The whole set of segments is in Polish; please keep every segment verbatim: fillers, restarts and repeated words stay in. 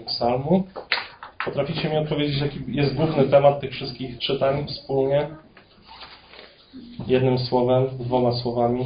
psalmu. Potraficie mi odpowiedzieć, jaki jest główny temat tych wszystkich czytań wspólnie? Jednym słowem, dwoma słowami.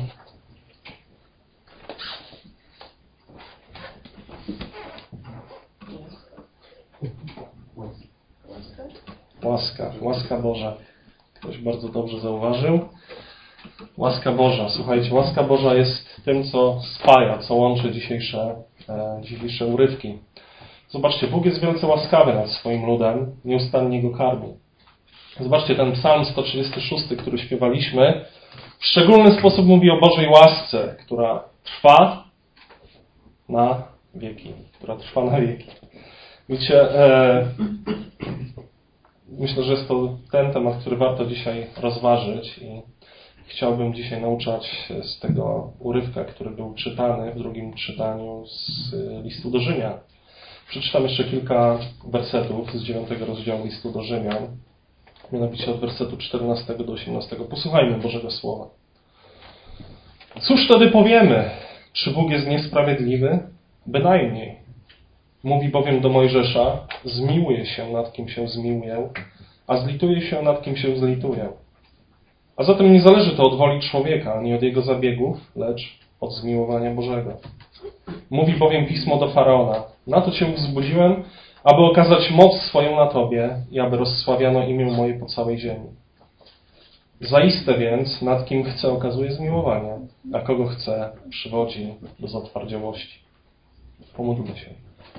Łaska, łaska Boża. Ktoś bardzo dobrze zauważył. Łaska Boża. Słuchajcie, łaska Boża jest tym, co spaja, co łączy dzisiejsze, e, dzisiejsze urywki. Zobaczcie, Bóg jest wielce łaskawy nad swoim ludem, nieustannie go karmi. Zobaczcie, ten psalm sto trzydziesty szósty, który śpiewaliśmy, w szczególny sposób mówi o Bożej łasce, która trwa na wieki. Która trwa na wieki. Wiecie, e, myślę, że jest to ten temat, który warto dzisiaj rozważyć i chciałbym dzisiaj nauczać z tego urywka, który był czytany w drugim czytaniu z listu do Rzymian. Przeczytam jeszcze kilka wersetów z dziewiątego rozdziału listu do Rzymian, mianowicie od wersetu czternastego do osiemnastego. Posłuchajmy Bożego Słowa. Cóż wtedy powiemy? Czy Bóg jest niesprawiedliwy? Bynajmniej. Mówi bowiem do Mojżesza, zmiłuję się nad kim się zmiłuję, a zlituję się nad kim się zlituję. A zatem nie zależy to od woli człowieka, ani od jego zabiegów, lecz od zmiłowania Bożego. Mówi bowiem Pismo do Faraona, na to Cię wzbudziłem, aby okazać moc swoją na Tobie i aby rozsławiano imię moje po całej ziemi. Zaiste więc, nad kim chce okazuje zmiłowanie, a kogo chce przywodzi do zatwardziałości. Pomódlmy się.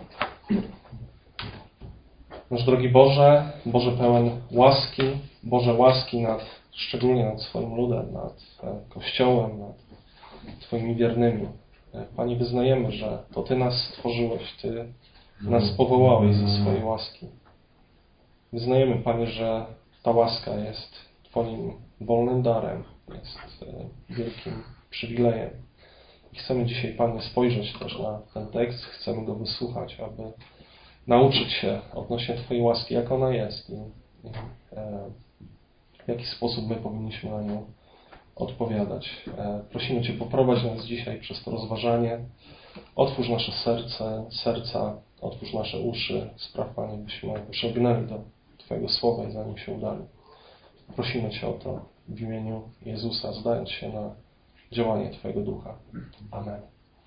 Nasz drogi Boże, Boże pełen łaski, Boże łaski nad, szczególnie nad swoim ludem, nad Kościołem, nad Twoimi wiernymi. Panie, wyznajemy, że to Ty nas stworzyłeś, Ty nas powołałeś ze swojej łaski. Wyznajemy, Panie, że ta łaska jest Twoim wolnym darem, jest wielkim przywilejem. I chcemy dzisiaj, Panie, spojrzeć też na ten tekst, chcemy go wysłuchać, aby nauczyć się odnośnie Twojej łaski, jak ona jest i, i e, w jaki sposób my powinniśmy na nią odpowiadać. E, prosimy Cię, poprowadź nas dzisiaj przez to rozważanie. Otwórz nasze serce, serca, otwórz nasze uszy. Spraw, Panie, byśmy przygnęli do Twojego słowa i za nim się udali. Prosimy Cię o to w imieniu Jezusa, zdając się na działanie Twojego Ducha. Amen.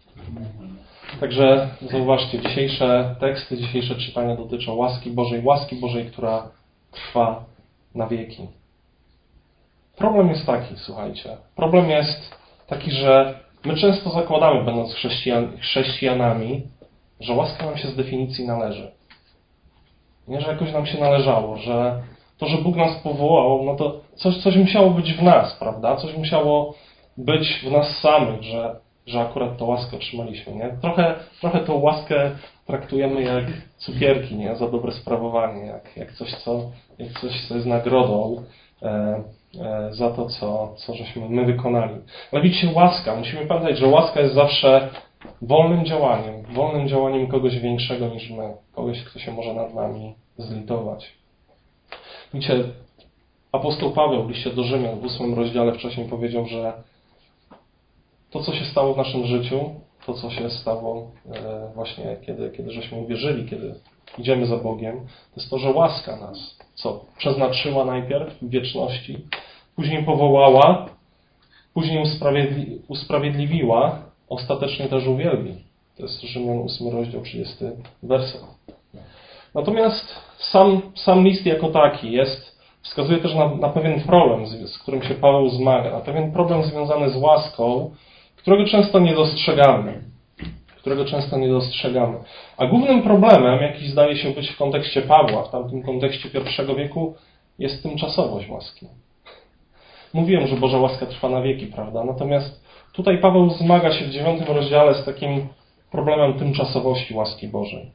Także zauważcie, dzisiejsze teksty, dzisiejsze czytania dotyczą łaski Bożej, łaski Bożej, która trwa na wieki. Problem jest taki, słuchajcie, problem jest taki, że my często zakładamy, będąc chrześcijan, chrześcijanami, że łaska nam się z definicji należy. Nie, że jakoś nam się należało, że to, że Bóg nas powołał, no to coś, coś musiało być w nas, prawda? Coś musiało być w nas samych, że, że akurat tę łaskę otrzymaliśmy, nie? Trochę, trochę tą łaskę traktujemy jak cukierki, nie? Za dobre sprawowanie, jak, jak coś, co, jak coś, co jest nagrodą e, e, za to, co, co żeśmy my wykonali. Ale widzicie, łaska, musimy pamiętać, że łaska jest zawsze wolnym działaniem, wolnym działaniem kogoś większego niż my, kogoś, kto się może nad nami zlitować. Widzicie, apostoł Paweł w liście do Rzymian w ósmym rozdziale wcześniej powiedział, że to, co się stało w naszym życiu, to, co się stało właśnie, kiedy, kiedy żeśmy uwierzyli, kiedy idziemy za Bogiem, to jest to, że łaska nas, co przeznaczyła najpierw w wieczności, później powołała, później usprawiedli, usprawiedliwiła, ostatecznie też uwielbi. To jest Rzymian ósmy rozdział, trzydziesty werset. Natomiast sam, sam list jako taki jest, wskazuje też na, na pewien problem, z, z którym się Paweł zmaga, na pewien problem związany z łaską, którego często nie dostrzegamy. Którego często nie dostrzegamy. A głównym problemem, jaki zdaje się być w kontekście Pawła, w tamtym kontekście pierwszego wieku, jest tymczasowość łaski. Mówiłem, że Boża łaska trwa na wieki, prawda? Natomiast tutaj Paweł zmaga się w dziewiątym rozdziale z takim problemem tymczasowości łaski Bożej.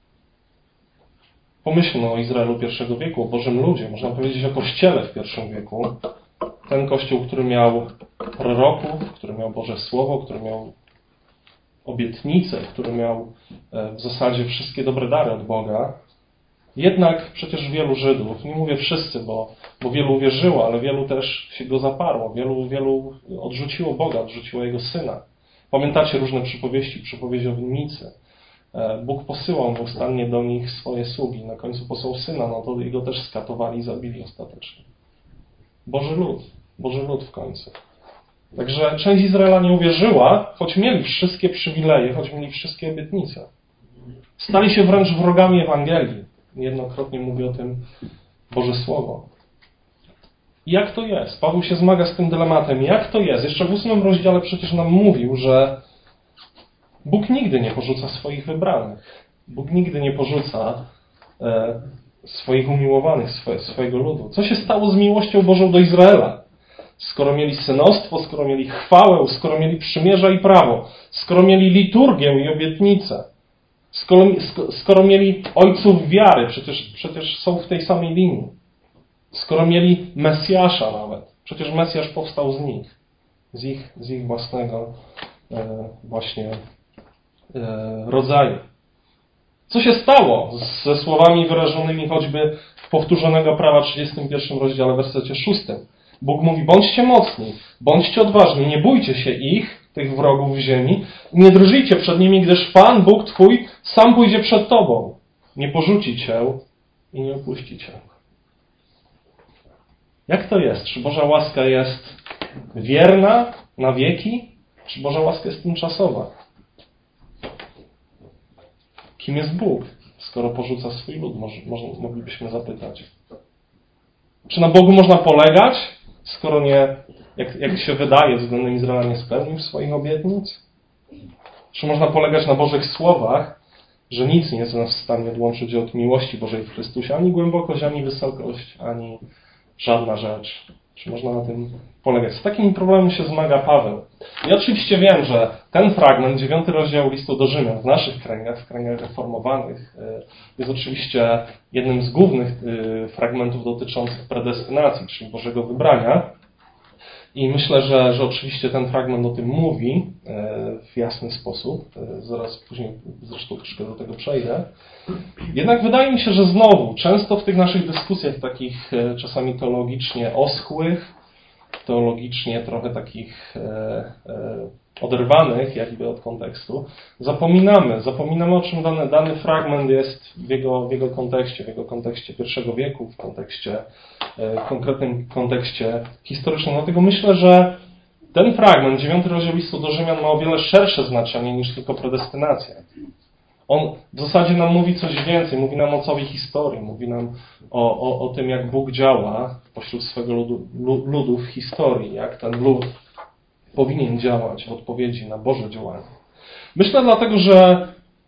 Pomyślmy o Izraelu pierwszego wieku, o Bożym ludzie, można powiedzieć o Kościele w pierwszym wieku. Ten Kościół, który miał proroków, który miał Boże Słowo, który miał obietnice, który miał w zasadzie wszystkie dobre dary od Boga. Jednak przecież wielu Żydów, nie mówię wszyscy, bo, bo wielu uwierzyło, ale wielu też się go zaparło, wielu, wielu odrzuciło Boga, odrzuciło Jego Syna. Pamiętacie różne przypowieści, przypowieść o winnicy. Bóg posyłał nieustannie do nich swoje sługi. Na końcu posłał Syna, no to jego też skatowali i zabili ostatecznie. Boży lud. Boży lud w końcu. Także część Izraela nie uwierzyła, choć mieli wszystkie przywileje, choć mieli wszystkie obietnice. Stali się wręcz wrogami Ewangelii. Niejednokrotnie mówi o tym Boże Słowo. I jak to jest? Paweł się zmaga z tym dylematem. Jak to jest? Jeszcze w ósmym rozdziale przecież nam mówił, że Bóg nigdy nie porzuca swoich wybranych. Bóg nigdy nie porzuca e, swoich umiłowanych, swoje, swojego ludu. Co się stało z miłością Bożą do Izraela? Skoro mieli synostwo, skoro mieli chwałę, skoro mieli przymierza i prawo, skoro mieli liturgię i obietnicę, skoro, skoro mieli ojców wiary, przecież, przecież są w tej samej linii, skoro mieli Mesjasza nawet, przecież Mesjasz powstał z nich, z ich, z ich własnego e, właśnie e, rodzaju. Co się stało ze słowami wyrażonymi choćby w powtórzonego prawa trzydziestym pierwszym rozdziale, wersecie szóstym? Bóg mówi, bądźcie mocni, bądźcie odważni, nie bójcie się ich, tych wrogów ziemi, nie drżyjcie przed nimi, gdyż Pan, Bóg Twój, sam pójdzie przed Tobą. Nie porzuci Cię i nie opuści Cię. Jak to jest? Czy Boża łaska jest wierna na wieki? Czy Boża łaska jest tymczasowa? Kim jest Bóg, skoro porzuca swój lud? Może, może moglibyśmy zapytać. Czy na Bogu można polegać, skoro nie, jak, jak się wydaje, względem Izraela nie spełnił swoich obietnic? Czy można polegać na Bożych słowach, że nic nie jest nas w stanie odłączyć od miłości Bożej w Chrystusie? Ani głębokość, ani wysokość, ani żadna rzecz. Czy można na tym polegać? Z takim problemem się zmaga Paweł. I oczywiście wiem, że ten fragment, dziewiąty rozdział listu do Rzymian, w naszych kręgach, w kręgach reformowanych, jest oczywiście jednym z głównych fragmentów dotyczących predestynacji, czyli Bożego wybrania. I myślę, że, że oczywiście ten fragment o tym mówi w jasny sposób. Zaraz później zresztą troszkę do tego przejdę. Jednak wydaje mi się, że znowu, często w tych naszych dyskusjach takich czasami teologicznie oschłych, teologicznie trochę takich e, e, oderwanych jakby od kontekstu, zapominamy, zapominamy o czym dany, dany fragment jest w jego, w jego kontekście, w jego kontekście pierwszego wieku, w kontekście, e, konkretnym kontekście historycznym. Dlatego myślę, że ten fragment, dziewiąty rozdział listu do Rzymian, ma o wiele szersze znaczenie niż tylko predestynacja. On w zasadzie nam mówi coś więcej, mówi nam o całej historii, mówi nam o, o, o tym, jak Bóg działa pośród swego ludu, ludu w historii, jak ten lud powinien działać w odpowiedzi na Boże działanie. Myślę dlatego, że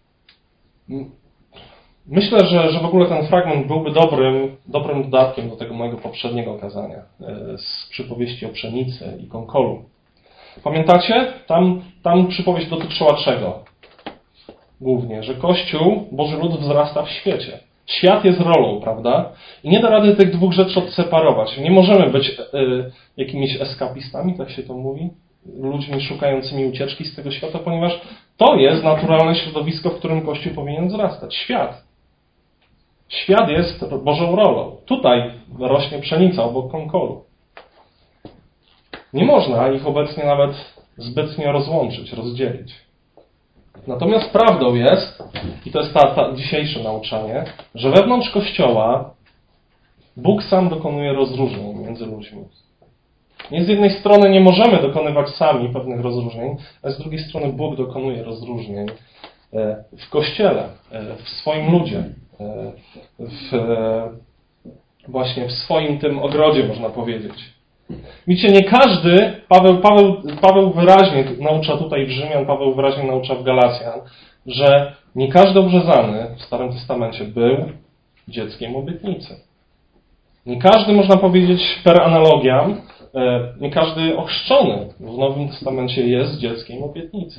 myślę, że, że w ogóle ten fragment byłby dobrym, dobrym dodatkiem do tego mojego poprzedniego kazania z przypowieści o pszenicy i konkolu. Pamiętacie? Tam, tam przypowieść dotyczyła czego? Głównie, że Kościół, Boży lud wzrasta w świecie. Świat jest rolą, prawda? I nie da rady tych dwóch rzeczy odseparować. Nie możemy być y, jakimiś eskapistami, tak się to mówi, ludźmi szukającymi ucieczki z tego świata, ponieważ to jest naturalne środowisko, w którym Kościół powinien wzrastać. Świat. Świat jest Bożą rolą. Tutaj rośnie pszenica obok konkolu. Nie można ich obecnie nawet zbytnio rozłączyć, rozdzielić. Natomiast prawdą jest, i to jest ta, ta dzisiejsze nauczanie, że wewnątrz Kościoła Bóg sam dokonuje rozróżnień między ludźmi. Nie z jednej strony nie możemy dokonywać sami pewnych rozróżnień, a z drugiej strony Bóg dokonuje rozróżnień w Kościele, w swoim ludzie, w, właśnie w swoim tym ogrodzie, można powiedzieć. Widzicie, nie każdy, Paweł, Paweł, Paweł wyraźnie naucza tutaj w Rzymian, Paweł wyraźnie naucza w Galacjan, że nie każdy obrzezany w Starym Testamencie był dzieckiem obietnicy. Nie każdy, można powiedzieć per analogiam, nie każdy ochrzczony w Nowym Testamencie jest dzieckiem obietnicy.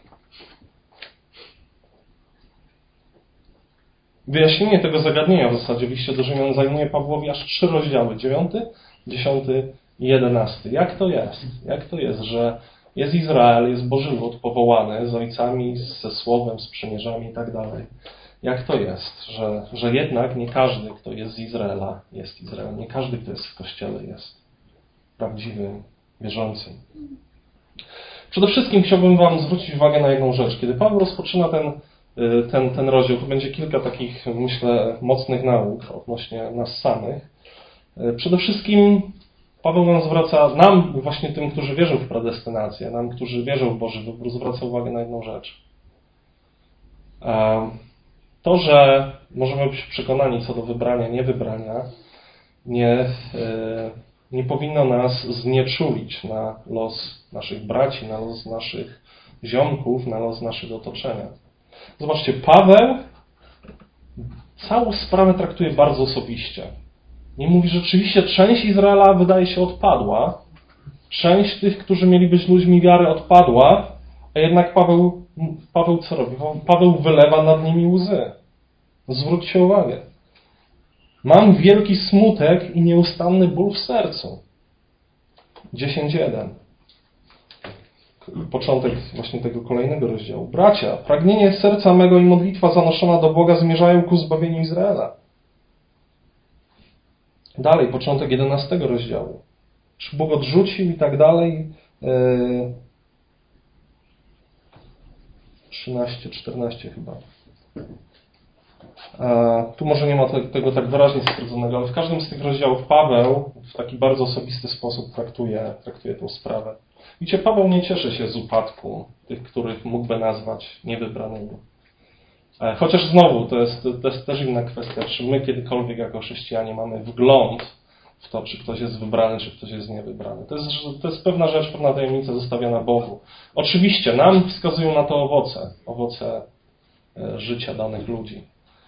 Wyjaśnienie tego zagadnienia w zasadzie w liście do Rzymian zajmuje Pawłowi aż trzy rozdziały, dziewiąty, dziesiąty i jedenasty. Jak to jest? Jak to jest, że jest Izrael, jest Boży lud powołany z ojcami, ze słowem, z przymierzami i tak dalej. Jak to jest, że, że jednak nie każdy, kto jest z Izraela, jest Izraelem. Nie każdy, kto jest w Kościele, jest prawdziwym wierzącym. Przede wszystkim chciałbym wam zwrócić uwagę na jedną rzecz. Kiedy Paweł rozpoczyna ten ten, ten rozdział. Tu będzie kilka takich, myślę, mocnych nauk odnośnie nas samych. Przede wszystkim Paweł nam zwraca, nam właśnie tym, którzy wierzą w predestynację, nam, którzy wierzą w Boży wybór, zwraca uwagę na jedną rzecz. To, że możemy być przekonani co do wybrania, niewybrania, nie, nie powinno nas znieczulić na los naszych braci, na los naszych ziomków, na los naszego otoczenia. Zobaczcie, Paweł całą sprawę traktuje bardzo osobiście. Nie mówi, że rzeczywiście część Izraela wydaje się odpadła, część tych, którzy mieli być ludźmi wiary, odpadła, a jednak Paweł, Paweł co robi? Paweł wylewa nad nimi łzy. Zwróćcie uwagę. Mam wielki smutek i nieustanny ból w sercu. dziesięć jeden. Początek właśnie tego kolejnego rozdziału. Bracia, pragnienie serca mego i modlitwa zanoszona do Boga zmierzają ku zbawieniu Izraela. Dalej, początek jedenastego rozdziału. Czy Bóg odrzucił i tak dalej. trzynaście, czternaście chyba. Tu może nie ma tego tak wyraźnie stwierdzonego, ale w każdym z tych rozdziałów Paweł w taki bardzo osobisty sposób traktuje, traktuje tę sprawę. Widzicie, Paweł nie cieszy się z upadku tych, których mógłby nazwać niewybranymi. Chociaż znowu, to jest, to jest też inna kwestia, czy my kiedykolwiek jako chrześcijanie mamy wgląd w to, czy ktoś jest wybrany, czy ktoś jest niewybrany. To jest, to jest pewna rzecz, pewna tajemnica zostawiona Bogu. Oczywiście nam wskazują na to owoce, owoce życia danych ludzi.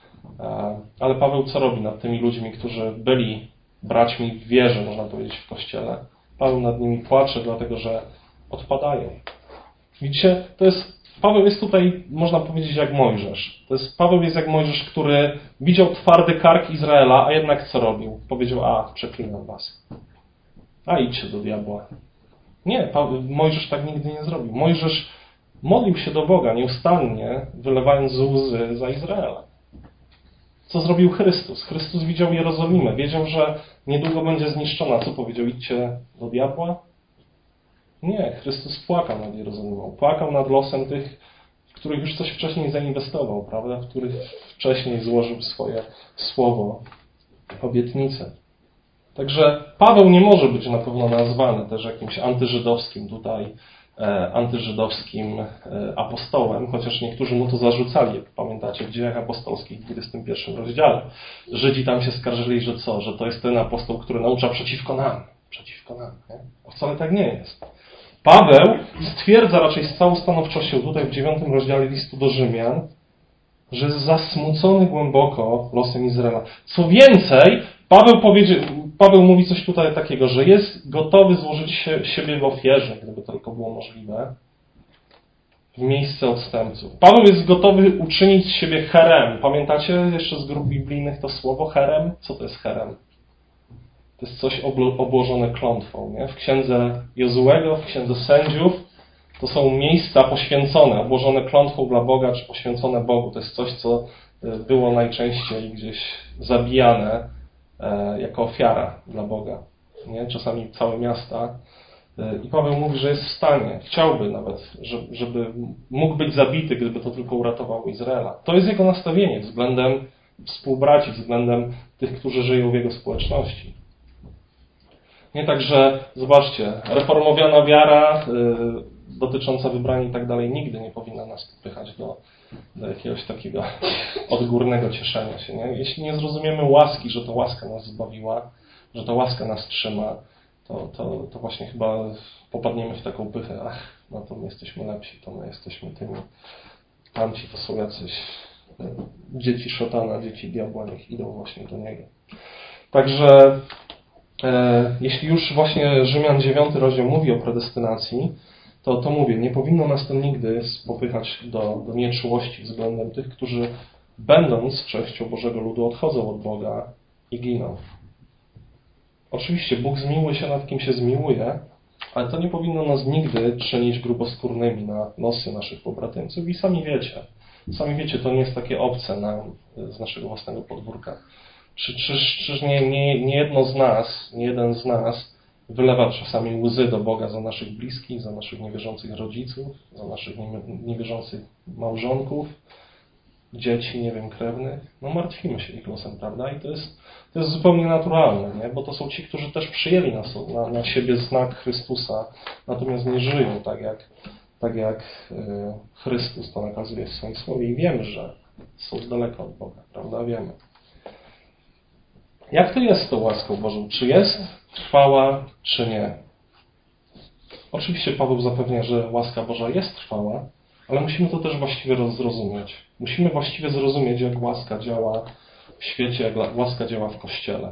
Ale Paweł co robi nad tymi ludźmi, którzy byli braćmi w wierze, można powiedzieć, w Kościele? Paweł nad nimi płacze, dlatego że odpadają. Widzicie, to jest, Paweł jest tutaj, można powiedzieć, jak Mojżesz. To jest, Paweł jest jak Mojżesz, który widział twardy kark Izraela, a jednak co robił? Powiedział, a, przeklinam was. A idźcie do diabła. Nie, Paweł, Mojżesz tak nigdy nie zrobił. Mojżesz modlił się do Boga nieustannie, wylewając łzy za Izraela. Co zrobił Chrystus? Chrystus widział Jerozolimę. Wiedział, że niedługo będzie zniszczona. Co powiedział? Idźcie do diabła? Nie. Chrystus płakał nad Jerozolimą. Płakał nad losem tych, w których już coś wcześniej zainwestował, prawda? W których wcześniej złożył swoje słowo, obietnicę. Także Paweł nie może być na pewno nazwany też jakimś antyżydowskim tutaj antyżydowskim apostołem, chociaż niektórzy mu to zarzucali, jak pamiętacie, w Dziejach Apostolskich w dwudziestym pierwszym rozdziale. Żydzi tam się skarżyli, że co? Że to jest ten apostoł, który naucza przeciwko nam. Przeciwko nam. Nie? A wcale tak nie jest. Paweł stwierdza raczej z całą stanowczością tutaj w dziewiątym rozdziale listu do Rzymian, że jest zasmucony głęboko losem Izraela. Co więcej, Paweł, powiedzie, Paweł mówi coś tutaj takiego, że jest gotowy złożyć się, siebie w ofierze, gdyby to tylko było możliwe, w miejsce odstępców. Paweł jest gotowy uczynić z siebie herem. Pamiętacie jeszcze z grup biblijnych to słowo herem? Co to jest herem? To jest coś obłożone klątwą. Nie? W księdze Jozuego, w księdze Sędziów to są miejsca poświęcone, obłożone klątwą dla Boga, czy poświęcone Bogu. To jest coś, co było najczęściej gdzieś zabijane jako ofiara dla Boga. Nie? Czasami całe miasta. I Paweł mówi, że jest w stanie, chciałby nawet, żeby mógł być zabity, gdyby to tylko uratowało Izraela. To jest jego nastawienie względem współbraci, względem tych, którzy żyją w jego społeczności. Nie tak, że zobaczcie, reformowana wiara y, dotycząca wybrania i tak dalej nigdy nie powinna nas popychać do, do jakiegoś takiego odgórnego cieszenia się. Nie? Jeśli nie zrozumiemy łaski, że to łaska nas zbawiła, że to łaska nas trzyma, to, to, to właśnie chyba popadniemy w taką pychę. Ach, no to my jesteśmy lepsi, to my jesteśmy tymi, tamci to są jacyś dzieci szatana, dzieci diabła, niech idą właśnie do niego. Także e, jeśli już właśnie Rzymian dziewiąty rozdział mówi o predestynacji, to, to mówię, nie powinno nas to nigdy popychać do, do nieczułości względem tych, którzy będąc częścią Bożego Ludu odchodzą od Boga i giną. Oczywiście Bóg zmiłuje się nad kim się zmiłuje, ale to nie powinno nas nigdy czynić gruboskórnymi na losy naszych pobratymców. I sami wiecie, sami wiecie, to nie jest takie obce nam z naszego własnego podwórka. Czy, czyż, czyż nie, nie, nie jedno z nas, nie jeden z nas wylewa czasami łzy do Boga za naszych bliskich, za naszych niewierzących rodziców, za naszych niewierzących małżonków, dzieci, nie wiem, krewnych, no martwimy się ich losem, prawda? I to jest, to jest zupełnie naturalne, nie? Bo to są ci, którzy też przyjęli na, na, na siebie znak Chrystusa, natomiast nie żyją tak jak, tak jak y, Chrystus to nakazuje w swoim słowie i wiemy, że są z daleka od Boga, prawda? Wiemy. Jak to jest z tą łaską Bożą? Czy jest trwała, czy nie? Oczywiście Paweł zapewnia, że łaska Boża jest trwała, ale musimy to też właściwie zrozumieć. Musimy właściwie zrozumieć, jak łaska działa w świecie, jak łaska działa w Kościele.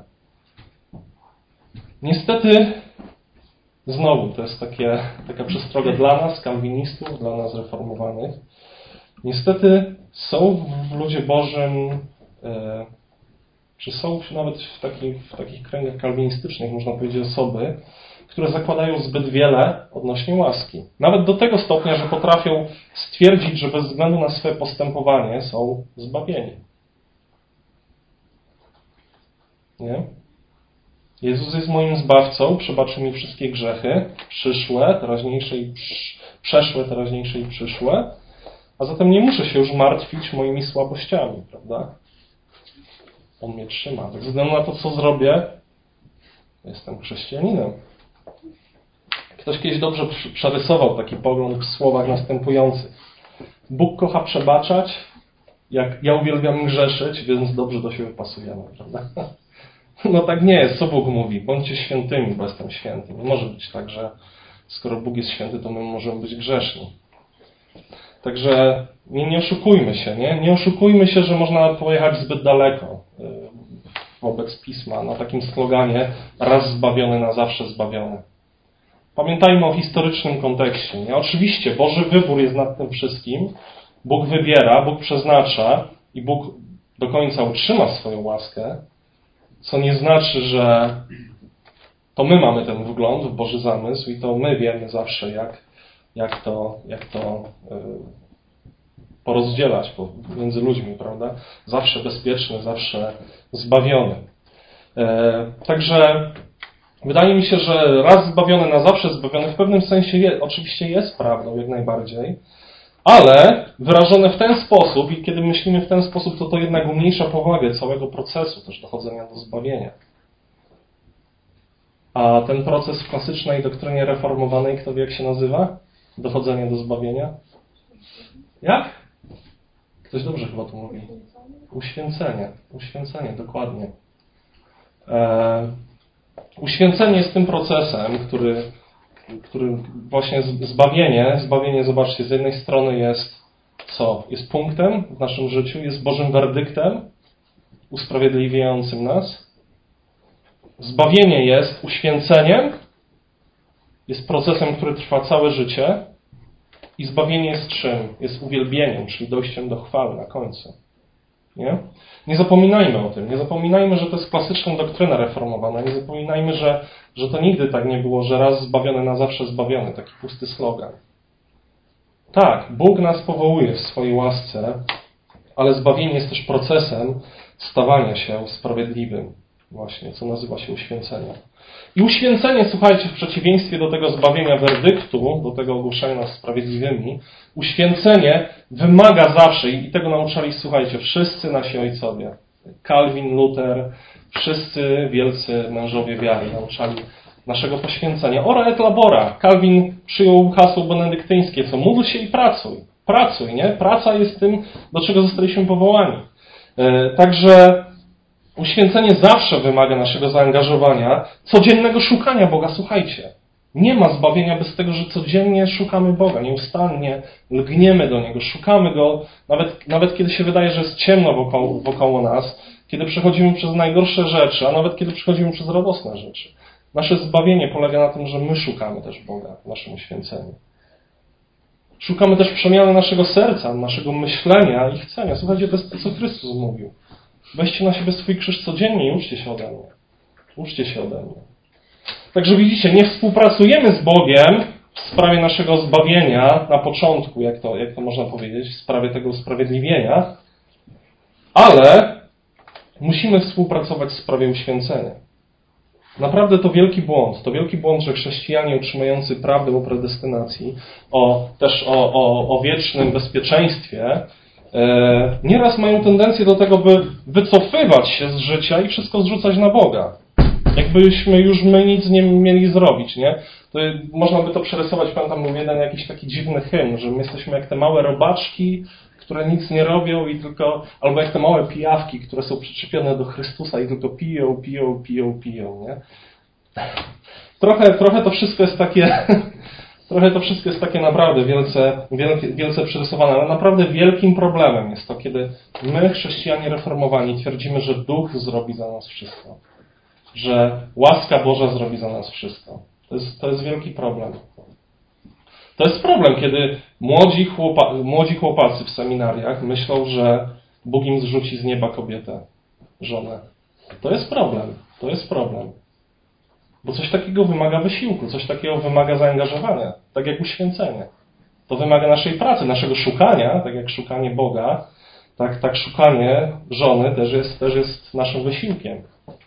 Niestety, znowu, to jest takie, taka przestroga dla nas, kalwinistów, dla nas reformowanych. Niestety są w ludzie Bożym, e, czy są nawet w takich, w takich kręgach kalwinistycznych, można powiedzieć, osoby, które zakładają zbyt wiele odnośnie łaski. Nawet do tego stopnia, że potrafią stwierdzić, że bez względu na swoje postępowanie są zbawieni. Nie? Jezus jest moim zbawcą, przebaczy mi wszystkie grzechy, przyszłe, teraźniejsze i przysz... przeszłe, teraźniejsze i przyszłe, a zatem nie muszę się już martwić moimi słabościami, prawda? On mnie trzyma. Bez względu na to, co zrobię, jestem chrześcijaninem. Ktoś kiedyś dobrze przerysował taki pogląd w słowach następujących. Bóg kocha przebaczać, jak ja uwielbiam grzeszyć, więc dobrze do siebie pasujemy, prawda? No tak nie jest. Co Bóg mówi? Bądźcie świętymi, bo jestem święty. Nie może być tak, że skoro Bóg jest święty, to my możemy być grzeszni. Także nie, nie oszukujmy się, nie? Nie oszukujmy się, że można pojechać zbyt daleko wobec Pisma na takim sloganie raz zbawiony, na zawsze zbawiony. Pamiętajmy o historycznym kontekście. Nie? Oczywiście Boży wybór jest nad tym wszystkim. Bóg wybiera, Bóg przeznacza i Bóg do końca utrzyma swoją łaskę, co nie znaczy, że to my mamy ten wgląd w Boży zamysł i to my wiemy zawsze, jak, jak to, jak to yy, porozdzielać między ludźmi, prawda? Zawsze bezpieczny, zawsze zbawiony. Yy, także wydaje mi się, że raz zbawiony, na zawsze zbawiony w pewnym sensie je, oczywiście jest prawdą, jak najbardziej, ale wyrażone w ten sposób i kiedy myślimy w ten sposób, to to jednak umniejsza powagę całego procesu też dochodzenia do zbawienia. A ten proces w klasycznej doktrynie reformowanej, kto wie jak się nazywa? Dochodzenie do zbawienia? Jak? Ktoś dobrze chyba tu mówi. Uświęcenie. Uświęcenie, dokładnie. Eee, Uświęcenie jest tym procesem, który, który właśnie zbawienie, zbawienie, zobaczcie, z jednej strony jest co? Jest punktem w naszym życiu, jest Bożym werdyktem usprawiedliwiającym nas. Zbawienie jest uświęceniem, jest procesem, który trwa całe życie i zbawienie jest czym? Jest uwielbieniem, czyli dojściem do chwały na końcu. Nie? Nie zapominajmy o tym. Nie zapominajmy, że to jest klasyczna doktryna reformowana. Nie zapominajmy, że, że to nigdy tak nie było, że raz zbawiony, na zawsze zbawiony. Taki pusty slogan. Tak, Bóg nas powołuje w swojej łasce, ale zbawienie jest też procesem stawania się sprawiedliwym. Właśnie, co nazywa się uświęceniem. I uświęcenie, słuchajcie, w przeciwieństwie do tego zbawienia werdyktu, do tego ogłoszenia nas sprawiedliwymi, uświęcenie wymaga zawsze, i tego nauczali, słuchajcie, wszyscy nasi ojcowie. Calvin, Luther, wszyscy wielcy mężowie wiary nauczali naszego poświęcenia. Ora et labora. Calvin przyjął hasło benedyktyńskie, co módl się i pracuj. Pracuj, nie? Praca jest tym, do czego zostaliśmy powołani. Także uświęcenie zawsze wymaga naszego zaangażowania, codziennego szukania Boga. Słuchajcie, nie ma zbawienia bez tego, że codziennie szukamy Boga, nieustannie lgniemy do Niego, szukamy Go, nawet, nawet kiedy się wydaje, że jest ciemno wokoło, wokoło nas, kiedy przechodzimy przez najgorsze rzeczy, a nawet kiedy przechodzimy przez radosne rzeczy. Nasze zbawienie polega na tym, że my szukamy też Boga w naszym uświęceniu. Szukamy też przemiany naszego serca, naszego myślenia i chcenia. Słuchajcie, to jest to, co Chrystus mówił. Weźcie na siebie swój krzyż codziennie i uczcie się ode mnie. Uczcie się ode mnie. Także widzicie, nie współpracujemy z Bogiem w sprawie naszego zbawienia na początku, jak to, jak to można powiedzieć, w sprawie tego usprawiedliwienia, ale musimy współpracować w sprawie uświęcenia. Naprawdę to wielki błąd. To wielki błąd, że chrześcijanie utrzymujący prawdę o predestynacji, o, też o, o, o wiecznym bezpieczeństwie, nieraz mają tendencję do tego, by wycofywać się z życia i wszystko zrzucać na Boga. Jakbyśmy już my nic nie mieli zrobić, nie? To można by to przerysować, pamiętam, był jeden jakiś taki dziwny hymn, że my jesteśmy jak te małe robaczki, które nic nie robią i tylko, albo jak te małe pijawki, które są przyczepione do Chrystusa i tylko piją, piją, piją, piją, nie? Trochę, trochę to wszystko jest takie, trochę to wszystko jest takie naprawdę wielce, wielce, wielce przerysowane, ale naprawdę wielkim problemem jest to, kiedy my, chrześcijanie reformowani, twierdzimy, że Duch zrobi za nas wszystko, że łaska Boża zrobi za nas wszystko. To jest, to jest wielki problem. To jest problem, kiedy młodzi, chłopa, młodzi chłopacy w seminariach myślą, że Bóg im zrzuci z nieba kobietę, żonę. To jest problem. To jest problem. Bo coś takiego wymaga wysiłku, coś takiego wymaga zaangażowania, tak jak uświęcenie. To wymaga naszej pracy, naszego szukania, tak jak szukanie Boga, tak, tak szukanie żony też jest, też jest naszym wysiłkiem.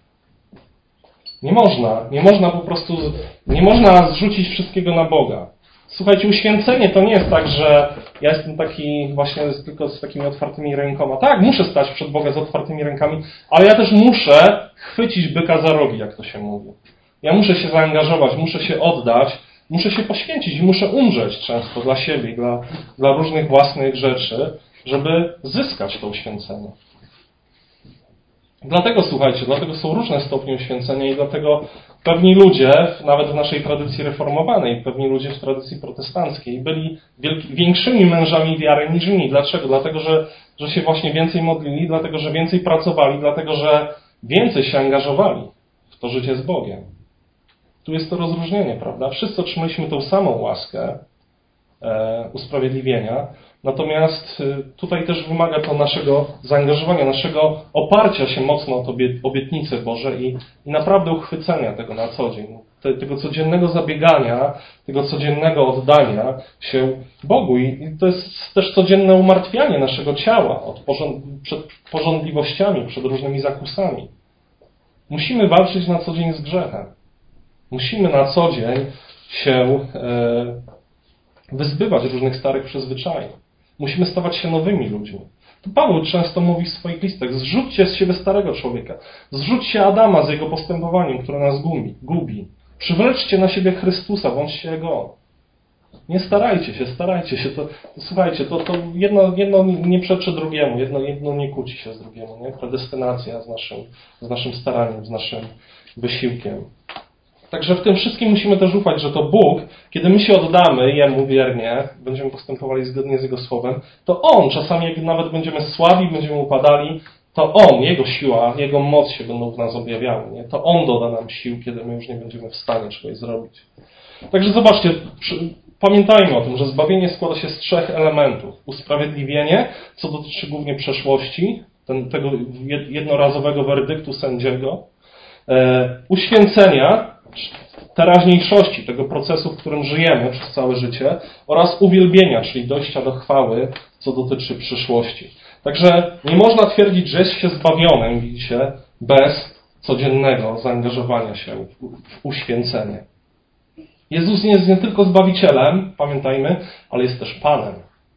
Nie można, nie można po prostu, nie można zrzucić wszystkiego na Boga. Słuchajcie, uświęcenie to nie jest tak, że ja jestem taki właśnie tylko z takimi otwartymi rękoma. Tak, muszę stać przed Boga z otwartymi rękami, ale ja też muszę chwycić byka za rogi, jak to się mówi. Ja muszę się zaangażować, muszę się oddać, muszę się poświęcić, muszę umrzeć często dla siebie, dla, dla różnych własnych rzeczy, żeby zyskać to uświęcenie. Dlatego, słuchajcie, dlatego są różne stopnie uświęcenia i dlatego pewni ludzie, nawet w naszej tradycji reformowanej, pewni ludzie w tradycji protestanckiej byli wielki, większymi mężami wiary niż inni. Dlaczego? Dlatego, że, że się właśnie więcej modlili, dlatego, że więcej pracowali, dlatego, że więcej się angażowali w to życie z Bogiem. Tu jest to rozróżnienie, prawda? Wszyscy otrzymaliśmy tą samą łaskę e, usprawiedliwienia, natomiast tutaj też wymaga to naszego zaangażowania, naszego oparcia się mocno o obietnice Boże i, i naprawdę uchwycenia tego na co dzień. Te, tego codziennego zabiegania, tego codziennego oddania się Bogu. I, i to jest też codzienne umartwianie naszego ciała od porząd, przed pożądliwościami, przed różnymi zakusami. Musimy walczyć na co dzień z grzechem. Musimy na co dzień się e, wyzbywać różnych starych przyzwyczajeń. Musimy stawać się nowymi ludźmi. To Paweł często mówi w swoich listach: zrzućcie z siebie starego człowieka. Zrzućcie Adama z jego postępowaniem, które nas gubi. gubi. Przywleczcie na siebie Chrystusa, bądźcie Jego. Nie starajcie się, starajcie się. To, to, słuchajcie, to, to jedno, jedno nie przeczy drugiemu, jedno, jedno nie kłóci się z drugiemu. Nie? Predestynacja z naszym, z naszym staraniem, z naszym wysiłkiem. Także w tym wszystkim musimy też ufać, że to Bóg, kiedy my się oddamy Jemu wiernie, będziemy postępowali zgodnie z Jego Słowem, to On, czasami jak nawet będziemy słabi, będziemy upadali, to On, Jego siła, Jego moc się będą w nas objawiały. Nie? To On doda nam sił, kiedy my już nie będziemy w stanie czegoś zrobić. Także zobaczcie, przy, pamiętajmy o tym, że zbawienie składa się z trzech elementów. Usprawiedliwienie, co dotyczy głównie przeszłości, ten, tego jednorazowego werdyktu sędziego, e, uświęcenia, teraźniejszości, tego procesu, w którym żyjemy przez całe życie, oraz uwielbienia, czyli dojścia do chwały, co dotyczy przyszłości. Także nie można twierdzić, że jest się zbawionym, widzicie, bez codziennego zaangażowania się w uświęcenie. Jezus nie jest nie tylko Zbawicielem, pamiętajmy, ale jest też Panem.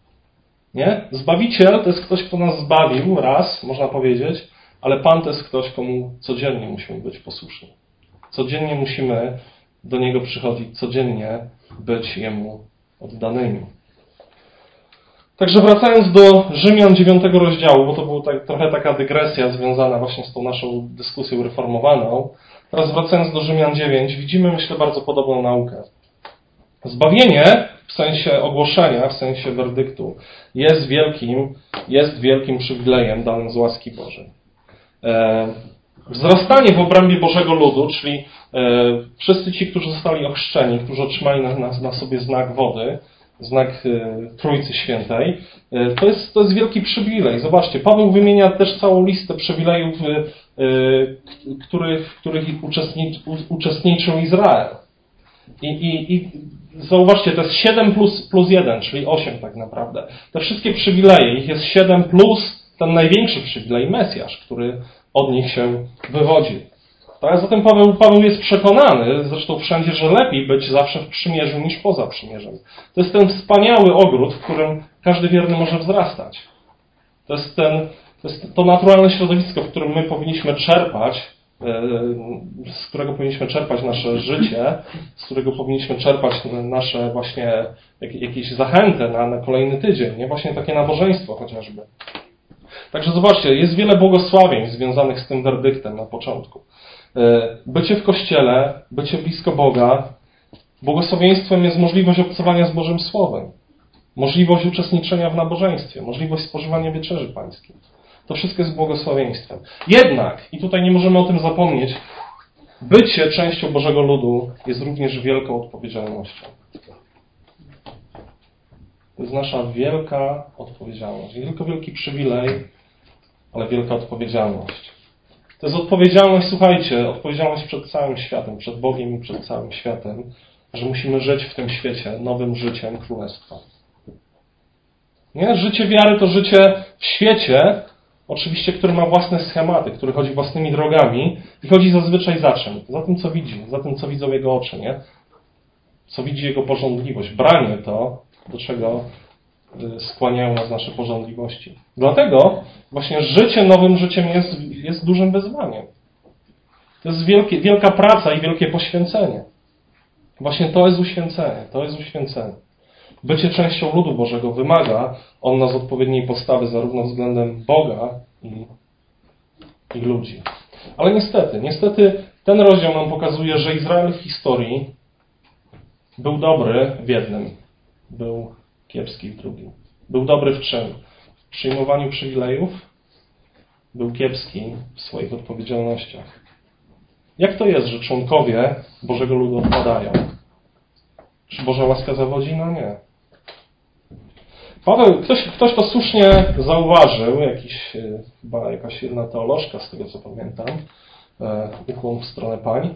Nie? Zbawiciel to jest ktoś, kto nas zbawił raz, można powiedzieć, ale Pan to jest ktoś, komu codziennie musimy być posłuszni. Codziennie musimy do Niego przychodzić, codziennie być Jemu oddanymi. Także wracając do Rzymian dziewiątego rozdziału, bo to była tak, trochę taka dygresja związana właśnie z tą naszą dyskusją reformowaną. Teraz wracając do Rzymian dziewięć, widzimy, myślę, bardzo podobną naukę. Zbawienie w sensie ogłoszenia, w sensie werdyktu jest wielkim, jest wielkim przywilejem danym z łaski Bożej. E, wzrastanie w obrębie Bożego ludu, czyli e, wszyscy ci, którzy zostali ochrzczeni, którzy otrzymali na, na, na sobie znak wody, znak e, Trójcy Świętej, e, to, jest, to jest wielki przywilej. Zobaczcie, Paweł wymienia też całą listę przywilejów, e, których, w których uczestniczy, uczestniczył Izrael. I, i, i zauważcie, to jest siedem plus, plus jeden, czyli osiem tak naprawdę. Te wszystkie przywileje, ich jest siedem plus ten największy przywilej, Mesjasz, który od nich się wywodzi. Tak? Zatem Paweł, Paweł jest przekonany, zresztą wszędzie, że lepiej być zawsze w przymierzu niż poza przymierzem. To jest ten wspaniały ogród, w którym każdy wierny może wzrastać. To jest, ten, to jest to naturalne środowisko, w którym my powinniśmy czerpać, z którego powinniśmy czerpać nasze życie, z którego powinniśmy czerpać nasze właśnie jakieś zachęty na, na kolejny tydzień, nie? Właśnie takie nabożeństwo chociażby. Także zobaczcie, jest wiele błogosławień związanych z tym werdyktem na początku. Bycie w Kościele, bycie blisko Boga, błogosławieństwem jest możliwość obcowania z Bożym Słowem, możliwość uczestniczenia w nabożeństwie, możliwość spożywania wieczerzy pańskiej. To wszystko jest błogosławieństwem. Jednak, i tutaj nie możemy o tym zapomnieć, bycie częścią Bożego ludu jest również wielką odpowiedzialnością. To jest nasza wielka odpowiedzialność. Nie tylko wielki przywilej, ale wielka odpowiedzialność. To jest odpowiedzialność, słuchajcie, odpowiedzialność przed całym światem, przed Bogiem i przed całym światem, że musimy żyć w tym świecie nowym życiem Królestwa. Nie? Życie wiary to życie w świecie, oczywiście, który ma własne schematy, który chodzi własnymi drogami i chodzi zazwyczaj za czym? Za tym, co widzi, za tym, co widzą jego oczy, nie? Co widzi jego pożądliwość. Branie to, do czego skłaniają nas nasze pożądliwości. Dlatego właśnie życie nowym życiem jest, jest dużym wyzwaniem. To jest wielkie, wielka praca i wielkie poświęcenie. Właśnie to jest uświęcenie. To jest uświęcenie. Bycie częścią ludu Bożego wymaga on nas odpowiedniej postawy zarówno względem Boga i, i ludzi. Ale niestety, niestety ten rozdział nam pokazuje, że Izrael w historii był dobry w jednym, był kiepski w drugim. Był dobry w czym? W przyjmowaniu przywilejów, był kiepski w swoich odpowiedzialnościach. Jak to jest, że członkowie Bożego ludu odpadają? Czy Boża łaska zawodzi? No nie. Paweł, ktoś, ktoś to słusznie zauważył, jakiś, chyba jakaś jedna teolożka, z tego co pamiętam, ukłon w stronę pań,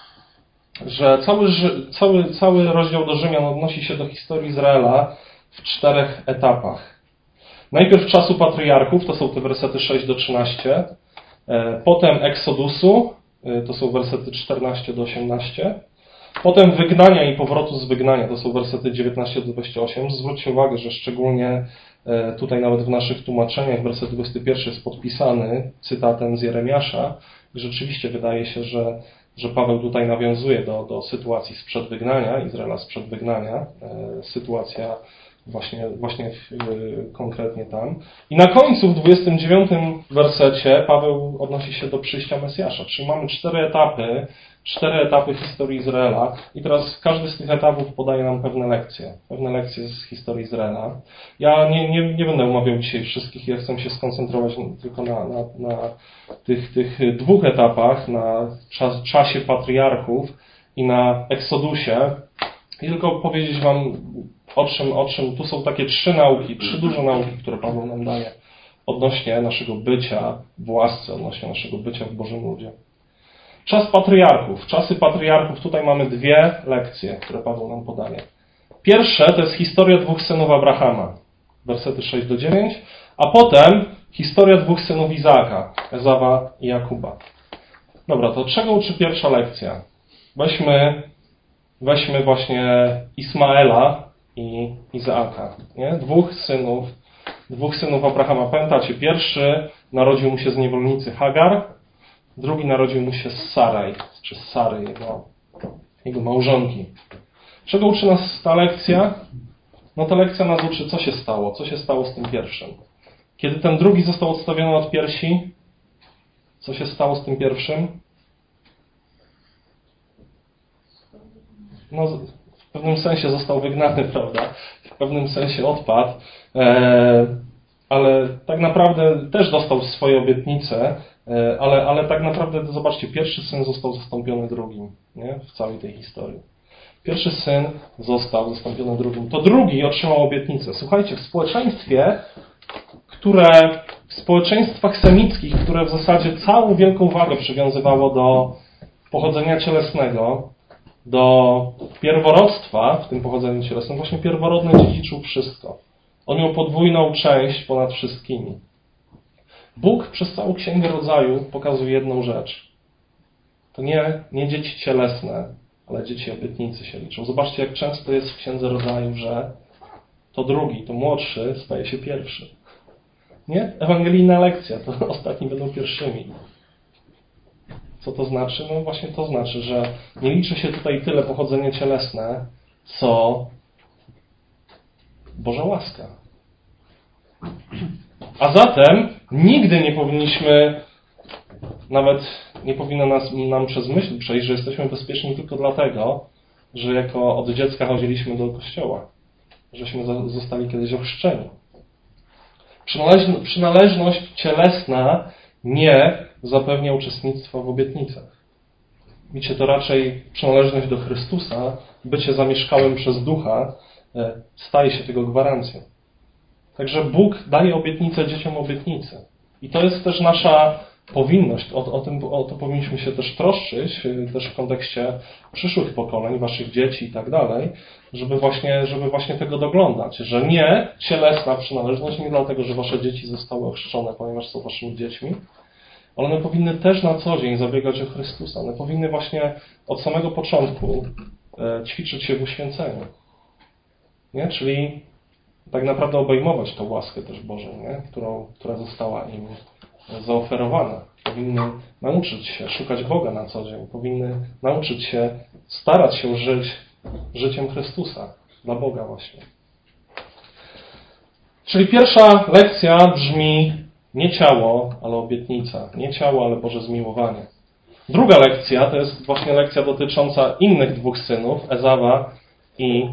że cały, cały, cały rozdział do Rzymian odnosi się do historii Izraela w czterech etapach. Najpierw czasu patriarchów, to są te wersety sześć do trzynastu, potem Eksodusu, to są wersety czternaście do osiemnastu, potem wygnania i powrotu z wygnania, to są wersety dziewiętnaście do dwudziestu ośmiu. Zwróćcie uwagę, że szczególnie tutaj nawet w naszych tłumaczeniach werset dwudziesty pierwszy jest podpisany cytatem z Jeremiasza i rzeczywiście wydaje się, że, że Paweł tutaj nawiązuje do, do sytuacji sprzed wygnania, Izraela sprzed wygnania, sytuacja właśnie, właśnie konkretnie tam. I na końcu w dwudziestym dziewiątym wersecie Paweł odnosi się do przyjścia Mesjasza, czyli mamy cztery etapy, cztery etapy historii Izraela i teraz każdy z tych etapów podaje nam pewne lekcje, pewne lekcje z historii Izraela. Ja nie, nie, nie będę omawiał dzisiaj wszystkich, ja chcę się skoncentrować tylko na, na, na tych, tych dwóch etapach, na czas, czasie patriarchów i na Eksodusie i tylko powiedzieć wam o czym, o czym, tu są takie trzy nauki, trzy duże nauki, które Paweł nam daje odnośnie naszego bycia w łasce, odnośnie naszego bycia w Bożym ludzie. Czas patriarchów. Czasy patriarchów, tutaj mamy dwie lekcje, które Paweł nam podaje. Pierwsze to jest historia dwóch synów Abrahama, wersety sześć do dziewięciu, a potem historia dwóch synów Izaaka, Ezawa i Jakuba. Dobra, to czego uczy pierwsza lekcja? Weźmy, weźmy właśnie Ismaela i Izaaka, nie? Dwóch synów, dwóch synów Abrahama. Pamiętacie, pierwszy narodził mu się z niewolnicy Hagar, drugi narodził mu się z Saraj, czy z Sary, jego, jego małżonki. Czego uczy nas ta lekcja? No ta lekcja nas uczy, co się stało. Co się stało z tym pierwszym? Kiedy ten drugi został odstawiony od piersi, co się stało z tym pierwszym? No, w pewnym sensie został wygnany, prawda? W pewnym sensie odpadł, e, ale tak naprawdę też dostał swoje obietnice, e, ale, ale tak naprawdę, zobaczcie, pierwszy syn został zastąpiony drugim, nie? W całej tej historii. Pierwszy syn został zastąpiony drugim. To drugi otrzymał obietnicę. Słuchajcie, w społeczeństwie, które, w społeczeństwach semickich, które w zasadzie całą wielką wagę przywiązywało do pochodzenia cielesnego, do pierworodstwa w tym pochodzeniu cielesnym, właśnie pierworodny dziedziczył wszystko. On miał podwójną część ponad wszystkimi. Bóg przez całą Księgę Rodzaju pokazuje jedną rzecz. To nie, nie dzieci cielesne, ale dzieci obietnicy się liczą. Zobaczcie, jak często jest w Księdze Rodzaju, że to drugi, to młodszy staje się pierwszy. Nie? Ewangelijna lekcja, to ostatni będą pierwszymi. Co to znaczy? No właśnie to znaczy, że nie liczy się tutaj tyle pochodzenie cielesne, co Boża łaska. A zatem nigdy nie powinniśmy, nawet nie powinno nas, nam przez myśl przejść, że jesteśmy bezpieczni tylko dlatego, że jako od dziecka chodziliśmy do kościoła, żeśmy zostali kiedyś ochrzczeni. Przynależność cielesna nie zapewnia uczestnictwa w obietnicach. Wiecie, to raczej przynależność do Chrystusa, bycie zamieszkałym przez Ducha, staje się tego gwarancją. Także Bóg daje obietnicę dzieciom obietnicy. I to jest też nasza powinność. O, o, tym, o to powinniśmy się też troszczyć, też w kontekście przyszłych pokoleń, waszych dzieci i tak dalej, żeby właśnie, żeby właśnie tego doglądać. Że nie cielesna przynależność, nie dlatego, że wasze dzieci zostały ochrzczone, ponieważ są waszymi dziećmi, ale one powinny też na co dzień zabiegać o Chrystusa. One powinny właśnie od samego początku e, ćwiczyć się w uświęceniu. Nie? Czyli tak naprawdę obejmować tą łaskę też Bożą, nie? Którą, która została im zaoferowana. Powinny nauczyć się szukać Boga na co dzień. Powinny nauczyć się starać się żyć życiem Chrystusa dla Boga właśnie. Czyli pierwsza lekcja brzmi nie ciało, ale obietnica. Nie ciało, ale Boże zmiłowanie. Druga lekcja to jest właśnie lekcja dotycząca innych dwóch synów, Ezawa i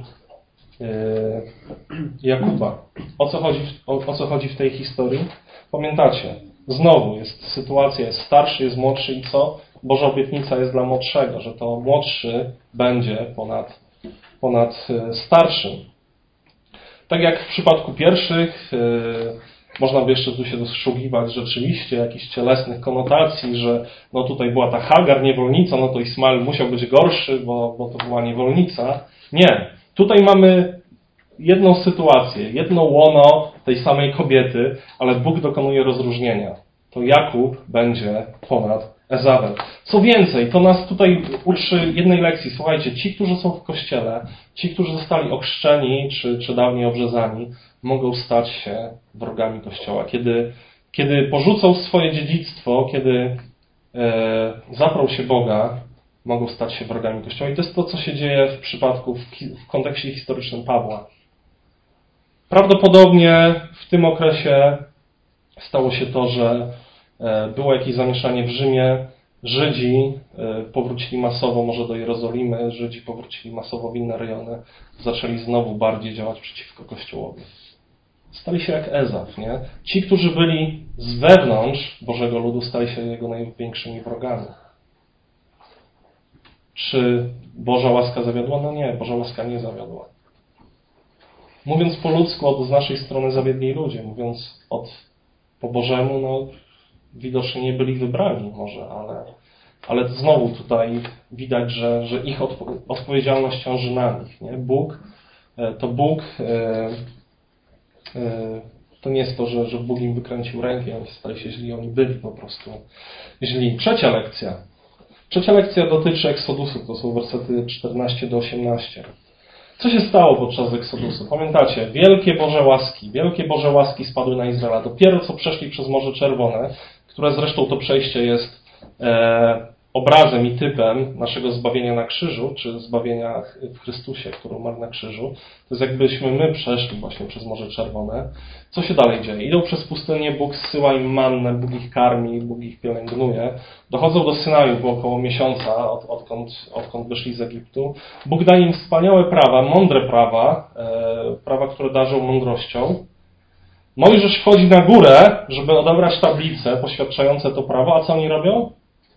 Jakuba. O co chodzi, o, o co chodzi w tej historii? Pamiętacie, znowu jest sytuacja, jest starszy, jest młodszy i co? Boża obietnica jest dla młodszego, że to młodszy będzie ponad, ponad starszym. Tak jak w przypadku pierwszych, yy, można by jeszcze tu się doszukiwać rzeczywiście jakichś cielesnych konotacji, że no tutaj była ta Hagar, niewolnica, no to Ismael musiał być gorszy, bo, bo to była niewolnica. Nie. Tutaj mamy jedną sytuację, jedno łono tej samej kobiety, ale Bóg dokonuje rozróżnienia. To Jakub będzie ponad Ezawem. Co więcej, to nas tutaj uczy jednej lekcji. Słuchajcie, ci, którzy są w Kościele, ci, którzy zostali ochrzczeni, czy, czy dawniej obrzezani, mogą stać się wrogami Kościoła. Kiedy, kiedy porzucą swoje dziedzictwo, kiedy e, zaprą się Boga, mogą stać się wrogami Kościoła. I to jest to, co się dzieje w przypadku, w, w kontekście historycznym Pawła. Prawdopodobnie w tym okresie stało się to, że było jakieś zamieszanie w Rzymie, Żydzi powrócili masowo może do Jerozolimy, Żydzi powrócili masowo w inne rejony, zaczęli znowu bardziej działać przeciwko Kościołowi. Stali się jak Ezaw, nie? Ci, którzy byli z wewnątrz Bożego ludu, stali się jego największymi wrogami. Czy Boża łaska zawiodła? No nie, Boża łaska nie zawiodła. Mówiąc po ludzku, od z naszej strony zawiedli ludzie. Mówiąc od po Bożemu, no widocznie nie byli wybrani może, ale, ale znowu tutaj widać, że, że ich odpo- odpowiedzialność ciąży na nich. Nie? Bóg, to Bóg, e, e, to nie jest to, że, że Bóg im wykręcił rękę, oni stali się źli, oni byli po prostu źli. Trzecia lekcja. Trzecia lekcja dotyczy Eksodusu, to są wersety czternaście do osiemnastu. Co się stało podczas Eksodusu? Pamiętacie, wielkie Boże łaski, wielkie Boże łaski spadły na Izraela. Dopiero co przeszli przez Morze Czerwone, które zresztą to przejście jest e, obrazem i typem naszego zbawienia na krzyżu, czy zbawienia w Chrystusie, który umarł na krzyżu. To jest jakbyśmy my przeszli właśnie przez Morze Czerwone. Co się dalej dzieje? Idą przez pustynię, Bóg zsyła im mannę, Bóg ich karmi, Bóg ich pielęgnuje. Dochodzą do Synaju po około miesiąca, od, odkąd, odkąd wyszli z Egiptu. Bóg daje im wspaniałe prawa, mądre prawa, e, prawa, które darzą mądrością. Mojżesz wchodzi na górę, żeby odebrać tablice poświadczające to prawo, a co oni robią?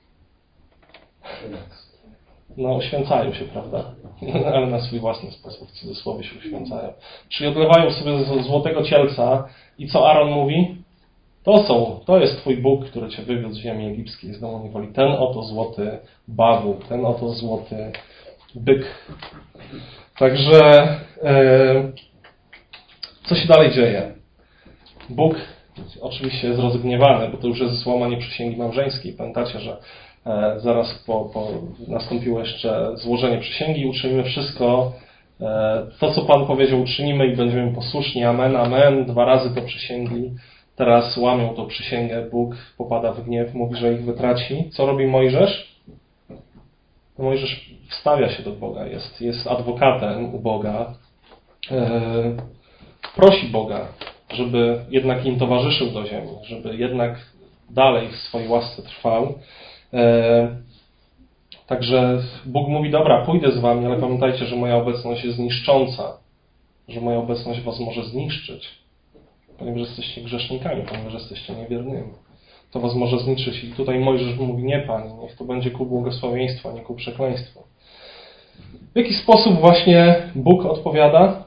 No, uświęcają się, prawda? Ale na swój własny sposób, w cudzysłowie się uświęcają. Czyli odlewają sobie z złotego cielca i co Aaron mówi? To są, to jest Twój Bóg, który Cię wywiódł z ziemi egipskiej, z domu niewoli. Ten oto złoty bawu, ten oto złoty byk. Także yy, co się dalej dzieje? Bóg oczywiście jest rozgniewany, bo to już jest złamanie przysięgi małżeńskiej. Pamiętacie, że e, zaraz po, po nastąpiło jeszcze złożenie przysięgi i uczynimy wszystko, e, to co Pan powiedział, uczynimy i będziemy posłuszni. Amen, amen. Dwa razy to przysięgli teraz łamią tą przysięgę, Bóg popada w gniew, mówi, że ich wytraci. Co robi Mojżesz? No Mojżesz wstawia się do Boga, jest, jest adwokatem u Boga, e, prosi Boga, żeby jednak im towarzyszył do ziemi, żeby jednak dalej w swojej łasce trwał. E, także Bóg mówi, dobra, pójdę z wami, ale pamiętajcie, że moja obecność jest niszcząca, że moja obecność was może zniszczyć, ponieważ jesteście grzesznikami, ponieważ jesteście niewiernymi. To was może zniszczyć. I tutaj Mojżesz mówi, nie Panie, niech to będzie ku błogosławieństwu, a nie ku przekleństwu. W jaki sposób właśnie Bóg odpowiada?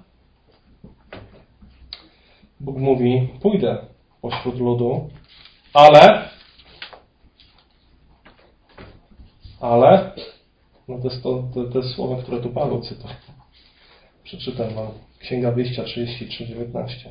Bóg mówi, pójdę pośród ludu, ale ale no to jest to, to, to jest słowa, które tu Paweł cytuje. Przeczytam wam. Księga Wyjścia trzydzieści trzy, dziewiętnaście.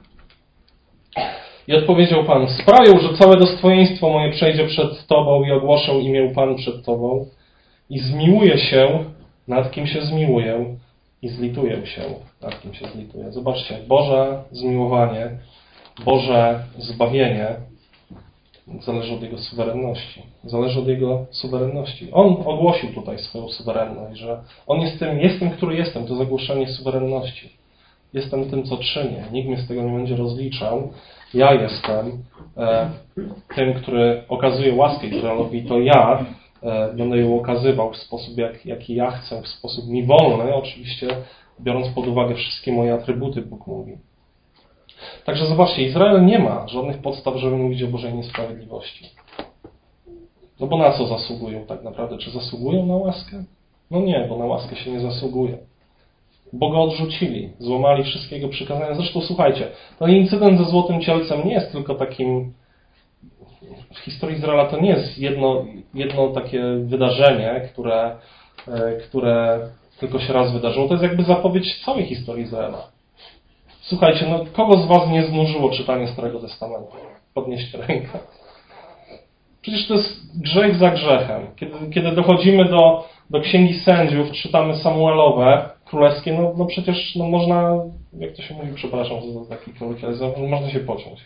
I odpowiedział Pan, sprawią, że całe dostojeństwo moje przejdzie przed Tobą i ogłoszę imię Pan przed Tobą i zmiłuję się, nad kim się zmiłuję i zlituję się, nad kim się zlituję. Zobaczcie, Boże zmiłowanie, Boże zbawienie zależy od Jego suwerenności. Zależy od Jego suwerenności. On ogłosił tutaj swoją suwerenność, że On jest tym, jestem, który jestem. To zagłoszenie suwerenności. Jestem tym, co czynię. Nikt mnie z tego nie będzie rozliczał. Ja jestem e, tym, który okazuje łaskę Izraelowi. To ja e, będę ją okazywał w sposób, jak, jaki ja chcę, w sposób mi wolny. Oczywiście biorąc pod uwagę wszystkie moje atrybuty, Bóg mówi. Także zobaczcie, Izrael nie ma żadnych podstaw, żeby mówić o Bożej niesprawiedliwości. No bo na co zasługują tak naprawdę? Czy zasługują na łaskę? No nie, bo na łaskę się nie zasługuje. Bo go odrzucili, złamali wszystkiego przykazania. Zresztą słuchajcie, ten incydent ze Złotym Cielcem nie jest tylko takim... W historii Izraela to nie jest jedno, jedno takie wydarzenie, które, które tylko się raz wydarzyło. To jest jakby zapowiedź całej historii Izraela. Słuchajcie, no kogo z was nie znużyło czytanie Starego Testamentu? Podnieście rękę. Przecież to jest grzech za grzechem. Kiedy, kiedy dochodzimy do, do Księgi Sędziów, czytamy Samuelowe, królewskie, no, no przecież no można, jak to się mówi, przepraszam za taki kolokwializm, można się pociąć.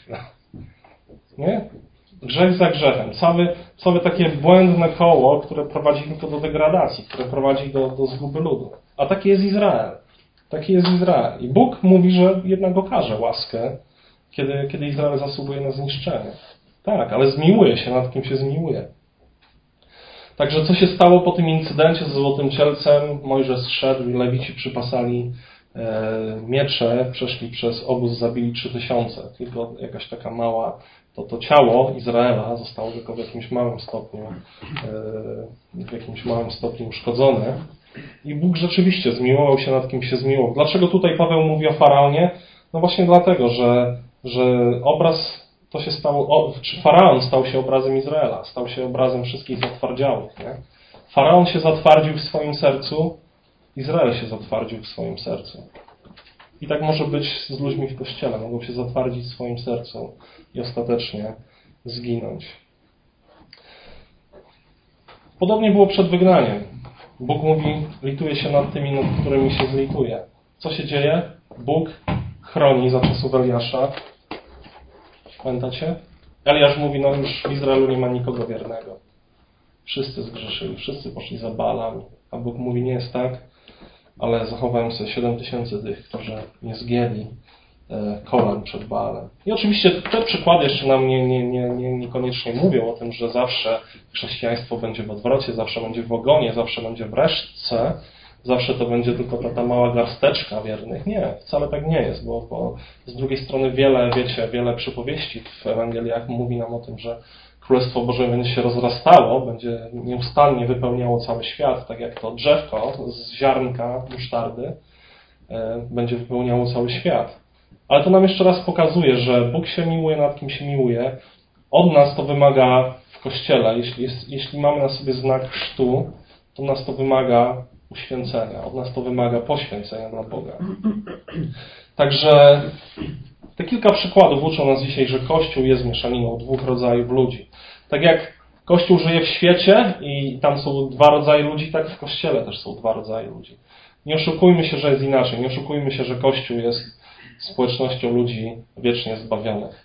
Nie? Grzech za grzechem. Całe, całe takie błędne koło, które prowadzi tylko do degradacji, które prowadzi do, do zguby ludu. A taki jest Izrael. Taki jest Izrael. I Bóg mówi, że jednak okaże łaskę, kiedy, kiedy Izrael zasługuje na zniszczenie. Tak, ale zmiłuje się, nad kim się zmiłuje. Także co się stało po tym incydencie ze Złotym Cielcem? Mojżesz zszedł i Lewici przypasali e, miecze, przeszli przez obóz, zabili trzy tysiące. Tylko jakaś taka mała, to, to ciało Izraela zostało tylko w jakimś małym stopniu e, w jakimś małym stopniu uszkodzone. I Bóg rzeczywiście zmiłował się, nad kim się zmiłował. Dlaczego tutaj Paweł mówi o Faraonie? No właśnie dlatego, że, że obraz to się stało, o, czy Faraon stał się obrazem Izraela, stał się obrazem wszystkich zatwardziałych. Nie? Faraon się zatwardził w swoim sercu, Izrael się zatwardził w swoim sercu. I tak może być z ludźmi w Kościele. Mogą się zatwardzić w swoim sercu i ostatecznie zginąć. Podobnie było przed wygnaniem. Bóg mówi, lituje się nad tymi, nad którymi się zlituje. Co się dzieje? Bóg chroni za czasów Eliasza. Pamiętacie? Eliasz mówi, no już w Izraelu nie ma nikogo wiernego. Wszyscy zgrzeszyli, wszyscy poszli za Baalami. A Bóg mówi, nie jest tak, ale zachowałem sobie siedem tysięcy tych, którzy nie zgięli kolan przed Baalem. I oczywiście te przykłady jeszcze nam nie, nie, nie, nie, niekoniecznie mówią o tym, że zawsze chrześcijaństwo będzie w odwrocie, zawsze będzie w ogonie, zawsze będzie w resztce, zawsze to będzie tylko ta, ta mała garsteczka wiernych. Nie, wcale tak nie jest, bo, bo z drugiej strony wiele, wiecie, wiele przypowieści w Ewangeliach mówi nam o tym, że Królestwo Boże będzie się rozrastało, będzie nieustannie wypełniało cały świat, tak jak to drzewko z ziarnka musztardy będzie wypełniało cały świat. Ale to nam jeszcze raz pokazuje, że Bóg się miłuje, nad kim się miłuje. Od nas to wymaga w Kościele, jeśli, jest, jeśli mamy na sobie znak chrztu, to nas to wymaga uświęcenia, od nas to wymaga poświęcenia dla Boga. Także te kilka przykładów uczą nas dzisiaj, że Kościół jest mieszaniną dwóch rodzajów ludzi. Tak jak Kościół żyje w świecie i tam są dwa rodzaje ludzi, tak w Kościele też są dwa rodzaje ludzi. Nie oszukujmy się, że jest inaczej. Nie oszukujmy się, że Kościół jest społecznością ludzi wiecznie zbawionych.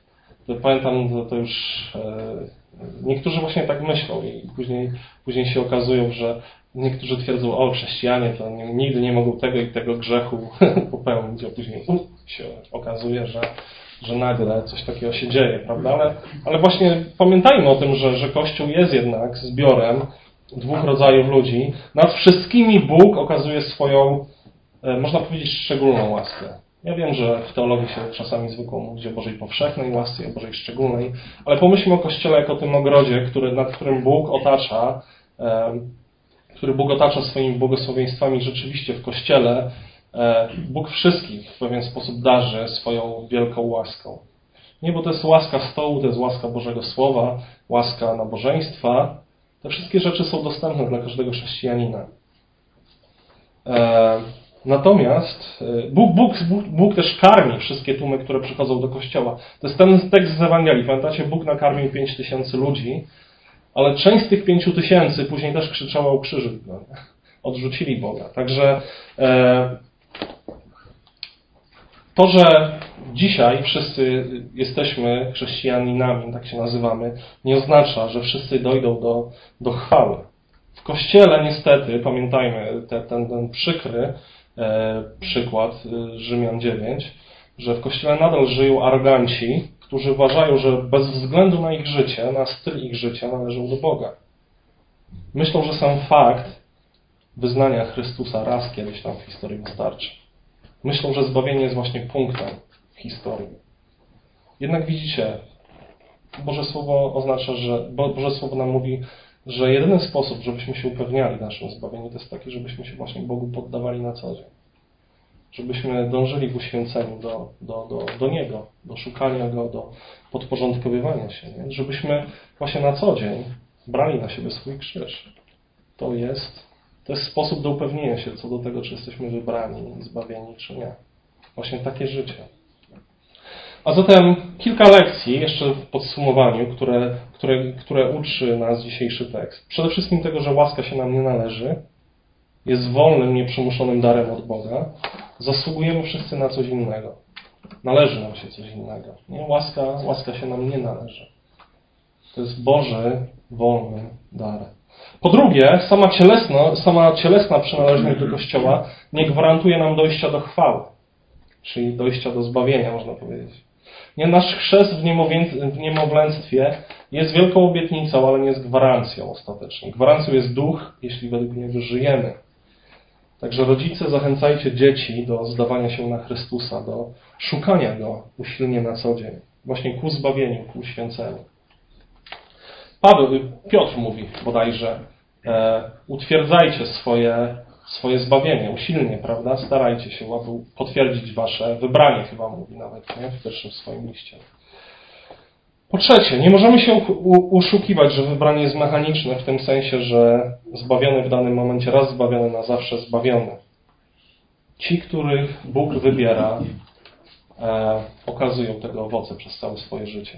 to pamiętam, to, to już niektórzy właśnie tak myślą i później, później się okazują, że niektórzy twierdzą, o chrześcijanie to nigdy nie mogą tego i tego grzechu popełnić, a później uh, się okazuje, że, że nagle coś takiego się dzieje, prawda? Ale, ale właśnie pamiętajmy o tym, że, że Kościół jest jednak zbiorem dwóch rodzajów ludzi. Nad wszystkimi Bóg okazuje swoją, można powiedzieć, szczególną łaskę. Ja wiem, że w teologii się czasami zwykło mówić o Bożej powszechnej łasce i o Bożej szczególnej, ale pomyślmy o Kościele jako tym ogrodzie, który, nad którym Bóg otacza, e, który Bóg otacza swoimi błogosławieństwami. Rzeczywiście w Kościele e, Bóg wszystkich w pewien sposób darzy swoją wielką łaską. Nie, bo to jest łaska stołu, to jest łaska Bożego Słowa, łaska nabożeństwa. Te wszystkie rzeczy są dostępne dla każdego chrześcijanina. E, Natomiast Bóg, Bóg, Bóg, Bóg też karmi wszystkie tłumy, które przychodzą do Kościoła. To jest ten tekst z Ewangelii. Pamiętacie, Bóg nakarmił pięć tysięcy ludzi, ale część z tych pięciu tysięcy później też krzyczała o krzyżu. Odrzucili Boga. Także e, to, że dzisiaj wszyscy jesteśmy chrześcijaninami, tak się nazywamy, nie oznacza, że wszyscy dojdą do, do chwały. W Kościele niestety, pamiętajmy te, ten, ten przykry e, przykład e, Rzymian dziewięć, że w Kościele nadal żyją aroganci, którzy uważają, że bez względu na ich życie, na styl ich życia należą do Boga. Myślą, że sam fakt wyznania Chrystusa raz kiedyś tam w historii wystarczy. Myślą, że zbawienie jest właśnie punktem w historii. Jednak widzicie, Boże Słowo oznacza, że Boże Słowo nam mówi, że jedyny sposób, żebyśmy się upewniali w naszym zbawieniu, to jest taki, żebyśmy się właśnie Bogu poddawali na co dzień. Żebyśmy dążyli w uświęceniu do, do, do, do Niego, do szukania Go, do podporządkowywania się. Nie? Żebyśmy właśnie na co dzień brali na siebie swój krzyż. To jest, to jest sposób do upewnienia się co do tego, czy jesteśmy wybrani, zbawieni, czy nie. Właśnie takie życie. A zatem kilka lekcji, jeszcze w podsumowaniu, które, które, które uczy nas dzisiejszy tekst. Przede wszystkim tego, że łaska się nam nie należy, jest wolnym, nieprzymuszonym darem od Boga. Zasługujemy wszyscy na coś innego. Należy nam się coś innego. Nie? Łaska, łaska się nam nie należy. To jest Boży, wolny dar. Po drugie, sama cielesna, sama cielesna przynależność do Kościoła nie gwarantuje nam dojścia do chwały, czyli dojścia do zbawienia, można powiedzieć. Nie, nasz chrzest w, w niemowlęctwie jest wielką obietnicą, ale nie jest gwarancją ostatecznie. Gwarancją jest duch, jeśli według niego żyjemy. Także rodzice, zachęcajcie dzieci do zdawania się na Chrystusa, do szukania Go usilnie na co dzień. Właśnie ku zbawieniu, ku uświęceniu. Paweł, Piotr mówi bodajże, e, utwierdzajcie swoje, swoje zbawienie usilnie, prawda? Starajcie się, aby potwierdzić wasze wybranie, chyba mówi nawet, nie? W pierwszym swoim liście. Po trzecie, nie możemy się uszukiwać, że wybranie jest mechaniczne, w tym sensie, że zbawiony w danym momencie, raz zbawiony, na zawsze zbawiony. Ci, których Bóg wybiera, e, okazują tego owoce przez całe swoje życie.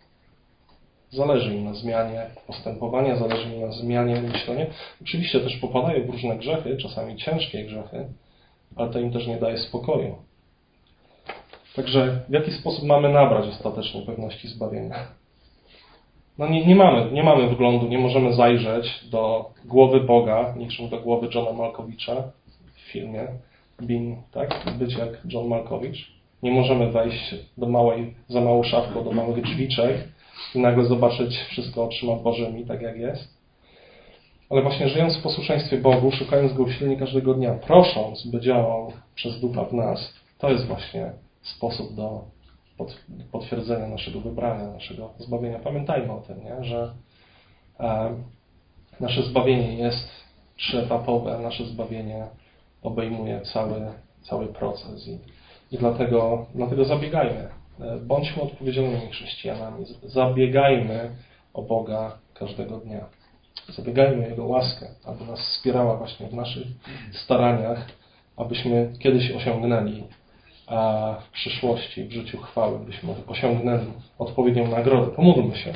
Zależy im na zmianie postępowania, zależy im na zmianie myślenia. Oczywiście też popadają w różne grzechy, czasami ciężkie grzechy, ale to im też nie daje spokoju. Także w jaki sposób mamy nabrać ostatecznie pewności zbawienia? No nie, nie mamy, nie mamy wglądu, nie możemy zajrzeć do głowy Boga, niczym do głowy Johna Malkowicza w filmie Bean, tak? Być jak John Malkowicz. Nie możemy wejść do małej, za małą szafką, do małych drzwiczek i nagle zobaczyć wszystko oczyma Bożymi, tak jak jest. Ale właśnie żyjąc w posłuszeństwie Bogu, szukając Go usilnie każdego dnia, prosząc, by działał przez Ducha w nas, to jest właśnie sposób do potwierdzenia naszego wybrania, naszego zbawienia. Pamiętajmy o tym, nie? Że e, nasze zbawienie jest trzyetapowe, nasze zbawienie obejmuje cały, cały proces i, i dlatego, dlatego zabiegajmy. Bądźmy odpowiedzialnymi chrześcijanami. Zabiegajmy o Boga każdego dnia. Zabiegajmy o Jego łaskę, aby nas wspierała właśnie w naszych staraniach, abyśmy kiedyś osiągnęli, a w przyszłości, w życiu chwały, byśmy osiągnęli odpowiednią nagrodę. Pomódlmy się.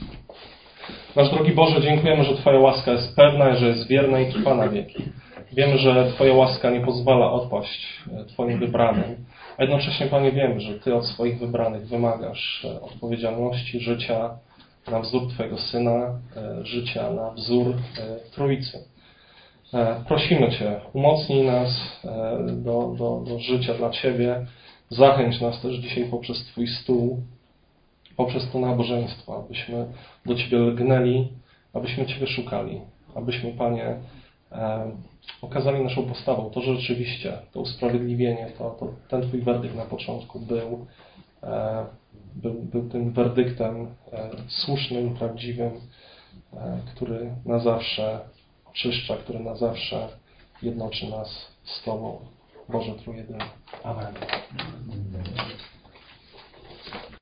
Nasz drogi Boże, dziękujemy, że Twoja łaska jest pewna, że jest wierna i trwa na wieki. Wiemy, że Twoja łaska nie pozwala odpaść Twoim wybranym, A jednocześnie, Panie, wiemy, że Ty od swoich wybranych wymagasz odpowiedzialności, życia na wzór Twojego Syna, życia na wzór Trójcy. Prosimy Cię, umocnij nas do, do, do życia dla Ciebie, zachęć nas też dzisiaj poprzez Twój stół, poprzez to nabożeństwo, abyśmy do Ciebie lgnęli, abyśmy Ciebie szukali, abyśmy, Panie, e, okazali naszą postawą to, że rzeczywiście to usprawiedliwienie, to, to ten Twój werdykt na początku był, e, był, był tym werdyktem e, słusznym, prawdziwym, e, który na zawsze oczyszcza, który na zawsze jednoczy nas z Tobą, Boże Trójjedyny. Amen.